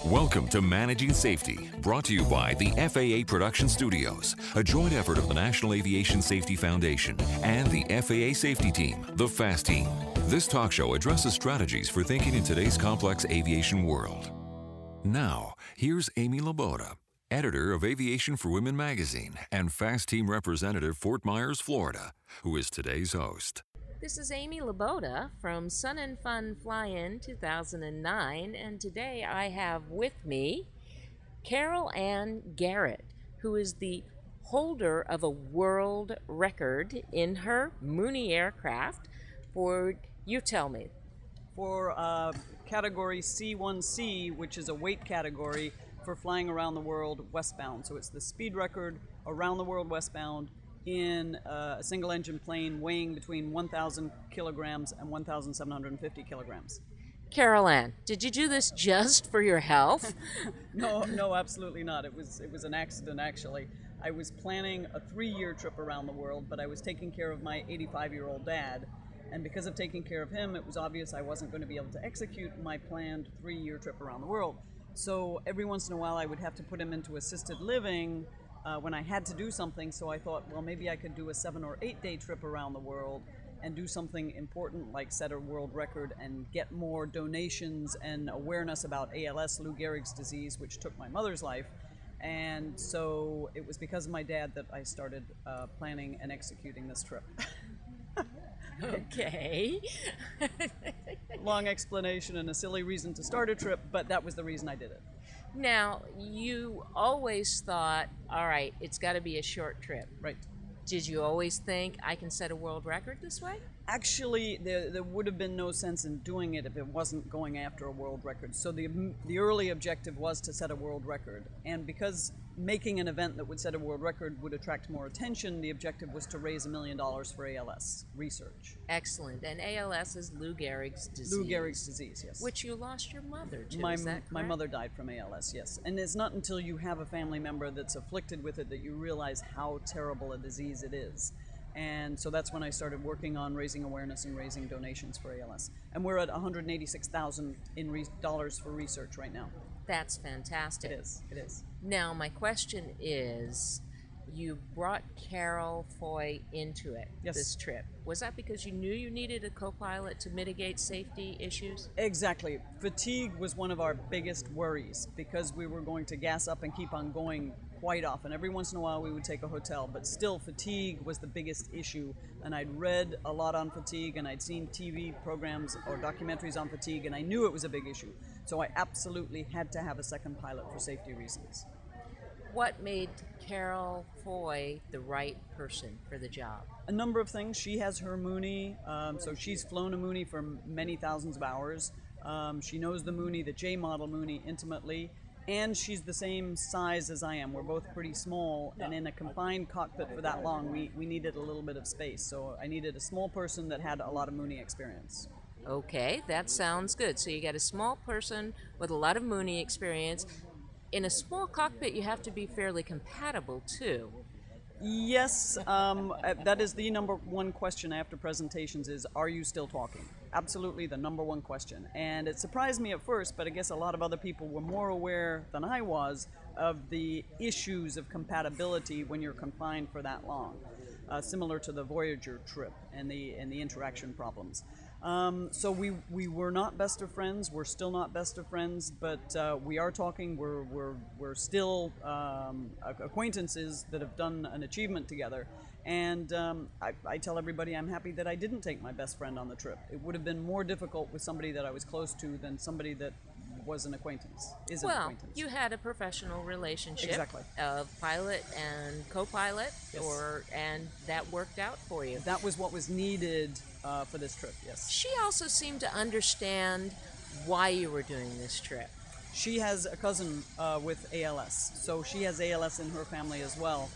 Welcome to Managing Safety, brought to you by the FAA Production Studios, a joint effort of the National Aviation Safety Foundation and the FAA Safety Team, the FAST Team. This talk show addresses strategies for thinking in today's complex aviation world. Now, here's Amy Laboda, editor of Aviation for Women magazine and FAST Team representative, Fort Myers, Florida, who is today's host. This is Amy Laboda from Sun and Fun Fly-In 2009, and today I have with me Carol Ann Garrett, who is the holder of a world record in her Mooney aircraft for, you tell me. For category C1C, which is a weight category for flying around the world westbound. So it's the speed record around the world westbound in a single engine plane weighing between 1,000 kilograms and 1,750 kilograms. Carol Ann, did you do this just for your health? No, absolutely not. It was an accident, actually. I was planning a 3-year trip around the world, but I was taking care of my 85-year-old dad. And because of taking care of him, it was obvious I wasn't going to be able to execute my planned 3-year trip around the world. So every once in a while, I would have to put him into assisted living when I had to do something. So I thought, well, maybe I could do a 7 or 8 day trip around the world and do something important like set a world record and get more donations and awareness about ALS, Lou Gehrig's disease, which took my mother's life. And so it was because of my dad that I started planning and executing this trip. Okay. Long explanation and a silly reason to start a trip, but that was the reason I did it. Now, you always thought, all right, it's got to be a short trip. Right. Did you always think I can set a world record this way? Actually, there would have been no sense in doing it if it wasn't going after a world record. So the early objective was to set a world record. And because making an event that would set a world record would attract more attention, the objective was to raise $1 million for ALS research. Excellent. And ALS is Lou Gehrig's disease. Lou Gehrig's disease, yes. Which you lost your mother to, My is that correct? My mother died from ALS, yes. And it's not until you have a family member that's afflicted with it that you realize how terrible a disease it is. And so that's when I started working on raising awareness and raising donations for ALS. And we're at $186,000 in dollars for research right now. That's fantastic. It is. Now, my question is, you brought Carol Foy into it, Yes. this trip. Was that because you knew you needed a co-pilot to mitigate safety issues? Exactly. Fatigue was one of our biggest worries because we were going to gas up and keep on going quite often. Every once in a while we would take a hotel, but still fatigue was the biggest issue. And I'd read a lot on fatigue and I'd seen TV programs or documentaries on fatigue and I knew it was a big issue. So I absolutely had to have a second pilot for safety reasons. What made Carol Foy the right person for the job? A number of things. She has her Mooney, so she's flown a Mooney for many thousands of hours. She knows the Mooney, the J model Mooney, intimately. And she's the same size as I am. We're both pretty small, and in a confined cockpit for that long, we needed a little bit of space. So I needed a small person that had a lot of Mooney experience. Okay, that sounds good. So you got a small person with a lot of Mooney experience. In a small cockpit, you have to be fairly compatible, too. Yes, that is the number one question after presentations is, are you still talking? Absolutely the number one question. And it surprised me at first, but I guess a lot of other people were more aware than I was of the issues of compatibility when you're confined for that long, similar to the Voyager trip and the interaction problems. So we were not best of friends. We're still not best of friends, but we are talking. We're still acquaintances that have done an achievement together. And I tell everybody I'm happy that I didn't take my best friend on the trip. It would have been more difficult with somebody that I was close to than somebody that was an acquaintance, is an acquaintance. Well, you had a professional relationship Exactly. of pilot and co-pilot, Yes. and that worked out for you. That was what was needed for this trip, yes. She also seemed to understand why you were doing this trip. She has a cousin with ALS, so she has ALS in her family as well.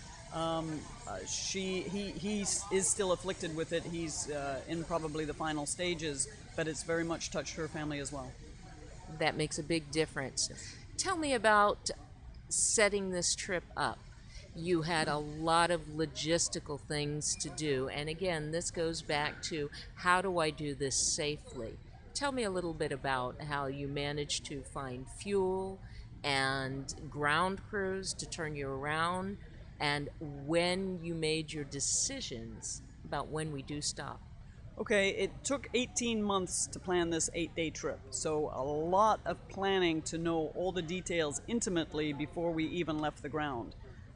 He is still afflicted with it. He's in probably the final stages, but it's very much touched her family as well. That makes a big difference. Tell me about setting this trip up. You had a lot of logistical things to do, and again, this goes back to how do I do this safely? Tell me a little bit about how you managed to find fuel and ground crews to turn you around, and when you made your decisions about when we do stop? Okay, it took 18 months to plan this 8-day trip, so a lot of planning to know all the details intimately before we even left the ground.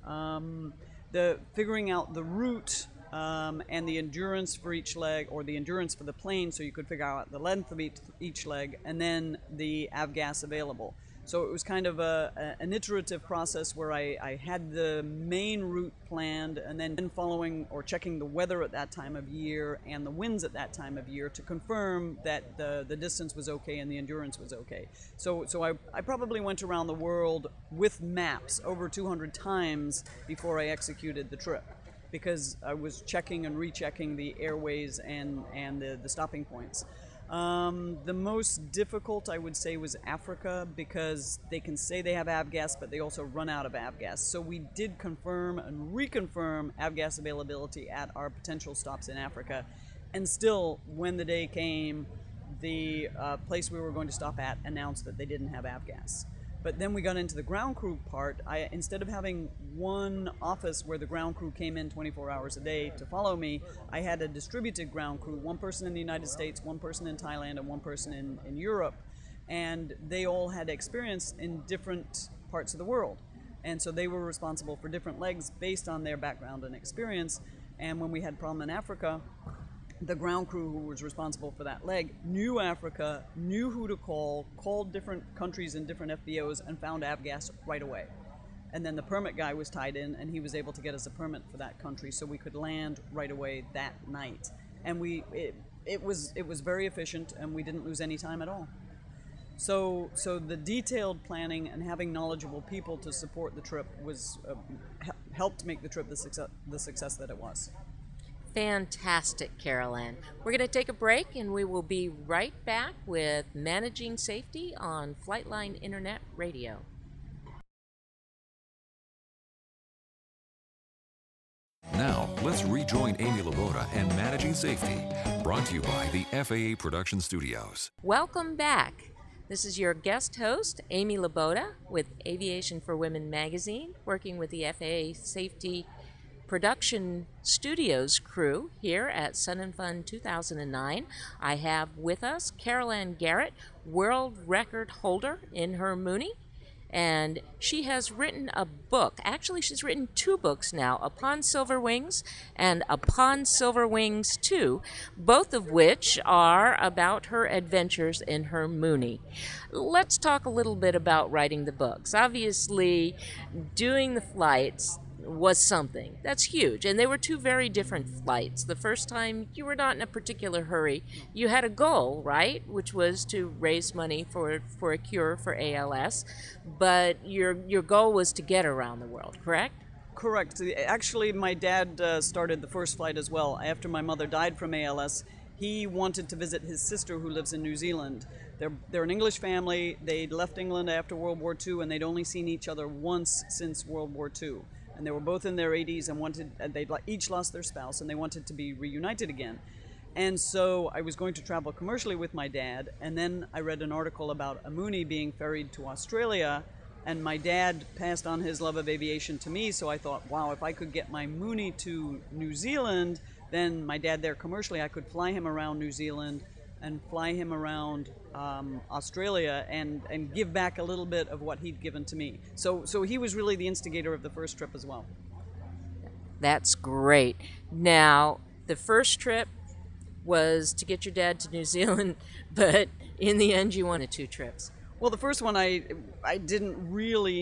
The figuring out the route and the endurance for each leg, or the endurance for the plane, so you could figure out the length of each leg, and then the avgas available. So it was kind of an iterative process where I had the main route planned, and then following or checking the weather at that time of year and the winds at that time of year to confirm that the distance was okay and the endurance was okay. So I probably went around the world with maps over 200 times before I executed the trip, because I was checking and rechecking the airways and the stopping points. The most difficult, I would say, was Africa, because they can say they have avgas, but they also run out of avgas. So we did confirm and reconfirm avgas availability at our potential stops in Africa. And still, when the day came, the place we were going to stop at announced that they didn't have avgas. But then we got into the ground crew part. Instead of having one office where the ground crew came in 24 hours a day to follow me, I had a distributed ground crew, one person in the United States, one person in Thailand, and one person in Europe. And they all had experience in different parts of the world. And so they were responsible for different legs based on their background and experience. And when we had problem in Africa, the ground crew who was responsible for that leg knew Africa, knew who to call, called different countries and different FBOs, and found avgas right away. And then the permit guy was tied in, and he was able to get us a permit for that country, so we could land right away that night. And it was very efficient, and we didn't lose any time at all. So the detailed planning and having knowledgeable people to support the trip was helped make the trip the success that it was. Fantastic, Carol Ann. We're going to take a break, and we will be right back with Managing Safety on Flightline Internet Radio. Now, let's rejoin Amy Laboda and Managing Safety, brought to you by the FAA Production Studios. Welcome back. This is your guest host, Amy Laboda, with Aviation for Women magazine, working with the FAA Safety Production Studios crew here at Sun and Fun 2009. I have with us Carol Ann Garrett, world record holder in her Mooney, and she has written a book. Actually, she's written 2 books now, Upon Silver Wings and Upon Silver Wings 2, both of which are about her adventures in her Mooney. Let's talk a little bit about writing the books. Obviously, doing the flights was something. That's huge. And they were 2 very different flights. The first time, you were not in a particular hurry. You had a goal, right? Which was to raise money for a cure for ALS. But your goal was to get around the world, correct? Correct. Actually, my dad started the first flight as well. After my mother died from ALS, he wanted to visit his sister who lives in New Zealand. They're an English family. They'd left England after World War II, and they'd only seen each other once since World War II. And they were both in their 80s and they'd each lost their spouse, and they wanted to be reunited again. And so I was going to travel commercially with my dad, and then I read an article about a Mooney being ferried to Australia, and my dad passed on his love of aviation to me, so I thought, wow, if I could get my Mooney to New Zealand, then my dad there commercially, I could fly him around New Zealand and fly him around Australia and give back a little bit of what he'd given to me. So he was really the instigator of the first trip as well. That's great. Now, the first trip was to get your dad to New Zealand, but in the end you wanted 2 trips. Well, the first one I didn't really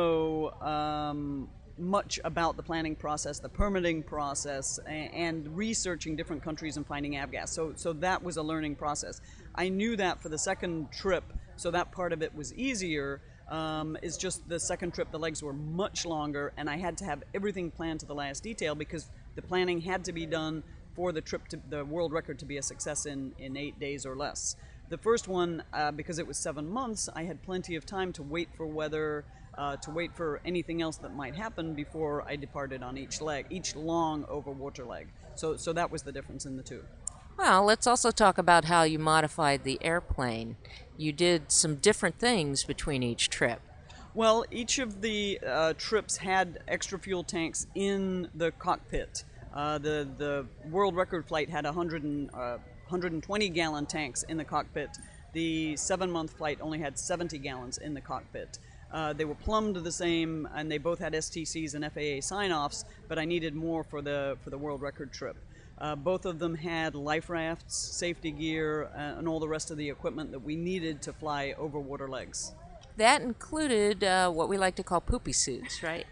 know much about the planning process, the permitting process, and researching different countries and finding avgas. So that was a learning process. I knew that for the second trip, so that part of it was easier. It's just the second trip, the legs were much longer, and I had to have everything planned to the last detail because the planning had to be done for the trip to the world record to be a success in 8 days or less. The first one, because it was 7 months, I had plenty of time to wait for weather, to wait for anything else that might happen before I departed on each leg, each long over water leg. So that was the difference in the 2. Well, let's also talk about how you modified the airplane. You did some different things between each trip. Well, each of the trips had extra fuel tanks in the cockpit. The world record flight had 120-gallon tanks in the cockpit. The 7-month flight only had 70 gallons in the cockpit. They were plumbed the same, and they both had STCs and FAA sign-offs, but I needed more for the world record trip. Both of them had life rafts, safety gear, and all the rest of the equipment that we needed to fly over water legs. That included what we like to call poopy suits, right?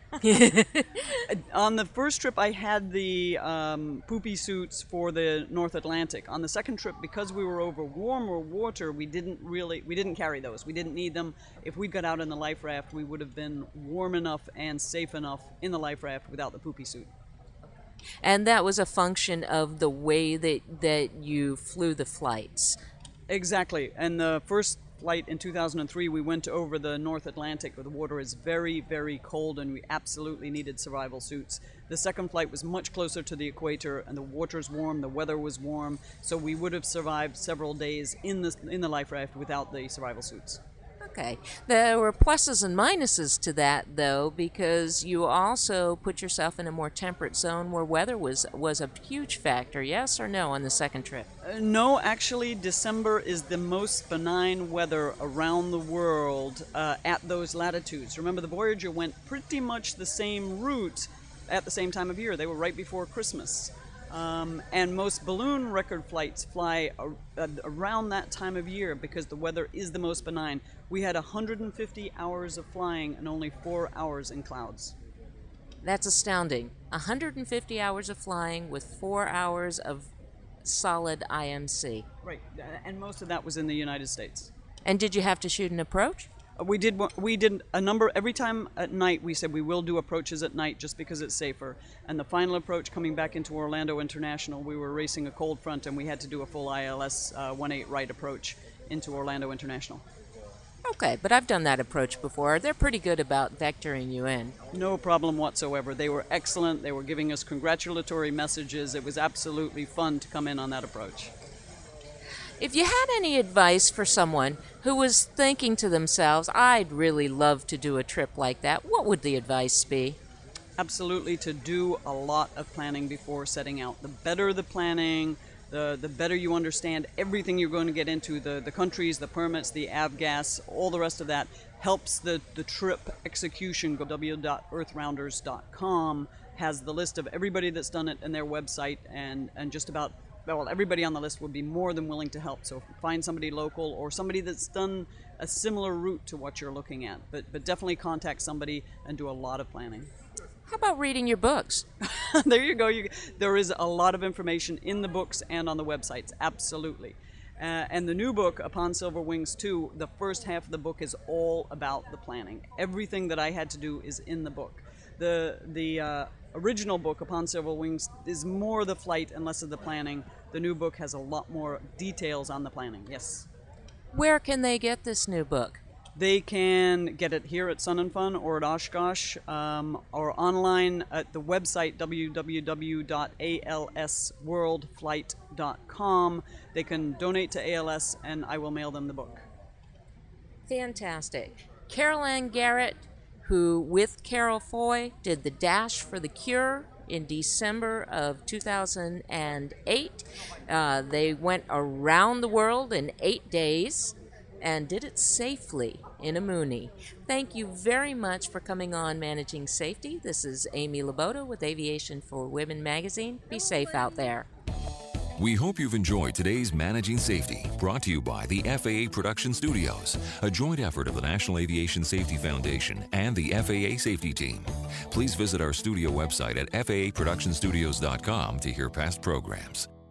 On the first trip, I had the poopy suits for the North Atlantic. On the second trip, because we were over warmer water, we didn't carry those. We didn't need them. If we got out in the life raft, we would have been warm enough and safe enough in the life raft without the poopy suit. And that was a function of the way that you flew the flights. Exactly. And the first flight in 2003, we went over the North Atlantic where the water is very, very cold and we absolutely needed survival suits. The second flight was much closer to the equator and the water's warm, the weather was warm, so we would have survived several days in the life raft without the survival suits. Okay. There were pluses and minuses to that, though, because you also put yourself in a more temperate zone where weather was a huge factor, yes or no, on the second trip? No, actually, December is the most benign weather around the world at those latitudes. Remember, the Voyager went pretty much the same route at the same time of year. They were right before Christmas. And most balloon record flights fly around that time of year because the weather is the most benign. We had 150 hours of flying and only 4 hours in clouds. That's astounding. 150 hours of flying with 4 hours of solid IMC. Right, and most of that was in the United States. And did you have to shoot an approach? We did a number, every time at night we said we will do approaches at night just because it's safer. And the final approach coming back into Orlando International, we were racing a cold front and we had to do a full ILS 18 right approach into Orlando International. Okay, but I've done that approach before. They're pretty good about vectoring you in. No problem whatsoever. They were excellent. They were giving us congratulatory messages. It was absolutely fun to come in on that approach. If you had any advice for someone who was thinking to themselves, I'd really love to do a trip like that, what would the advice be? Absolutely, to do a lot of planning before setting out. The better the planning, the better you understand everything you're going to get into, the countries, the permits, the avgas, all the rest of that helps the trip execution. Go w.earthrounders.com has the list of everybody that's done it in their website, and just about, well, everybody on the list would be more than willing to help. So find somebody local or somebody that's done a similar route to what you're looking at. But definitely contact somebody and do a lot of planning. How about reading your books? There you go. There is a lot of information in the books and on the websites, absolutely. And the new book, Upon Silver Wings 2, the first half of the book is all about the planning. Everything that I had to do is in the book. The original book, Upon Silver Wings, is more the flight and less of the planning. The new book has a lot more details on the planning, yes. Where can they get this new book? They can get it here at Sun and Fun or at Oshkosh, or online at the website www.alsworldflight.com. They can donate to ALS and I will mail them the book. Fantastic. Carol Ann Garrett, who with Carol Foy did the Dash for the Cure in December of 2008. They went around the world in 8 days and did it safely in a Mooney. Thank you very much for coming on Managing Safety. This is Amy Laboda with Aviation for Women magazine. Be safe out there. We hope you've enjoyed today's Managing Safety, brought to you by the FAA Production Studios, a joint effort of the National Aviation Safety Foundation and the FAA Safety Team. Please visit our studio website at faaproductionstudios.com to hear past programs.